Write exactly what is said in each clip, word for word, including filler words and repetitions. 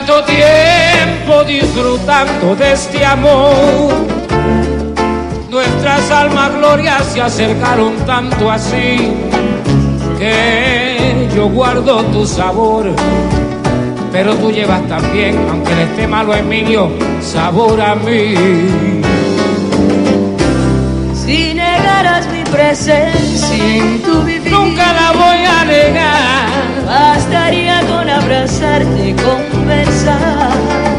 tanto tiempo disfrutando de este amor, nuestras almas glorias se acercaron tanto así, que yo guardo tu sabor, pero tú llevas también, aunque le esté malo a Emilio, sabor a mí. Si negaras mi presencia en tu vivir, nunca la voy a negar. Bastaría con abrazarte y conversar.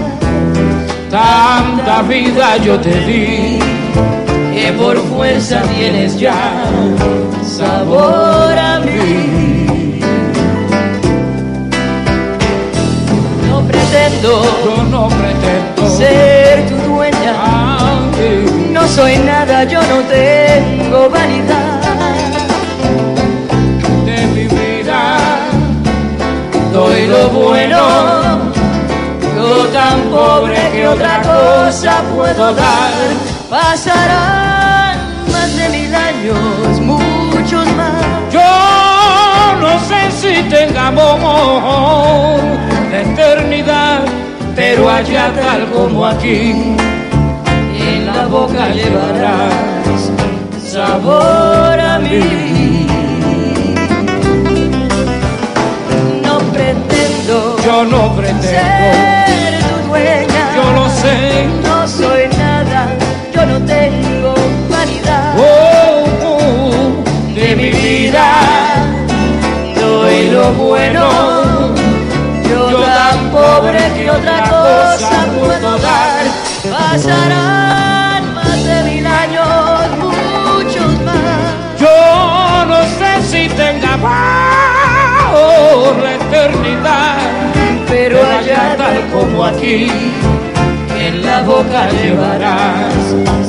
Tanta vida yo te di, que por fuerza tienes ya sabor a mí. No pretendo, yo no pretendo ser tu dueña. Ay, no soy nada, yo no tengo vanidad de mi vida. Doy lo bueno, yo tan pobre que otra cosa puedo dar. Pasarán más de mil años, muchos más. Yo no sé si tengamos la eternidad, pero allá tal como aquí, en la boca llevarás sabor a mí. No pretendo, yo no pretendo ser tu dueña. Yo lo sé, no soy nada, yo no tengo vanidad oh, oh, de mi vida. Doy lo bueno, yo, yo tan pobre que otra cosa puedo dar. Pasarán más de mil años, muchos más. Yo no sé si tenga por la eternidad, pero allá tal como aquí, en la boca llevarás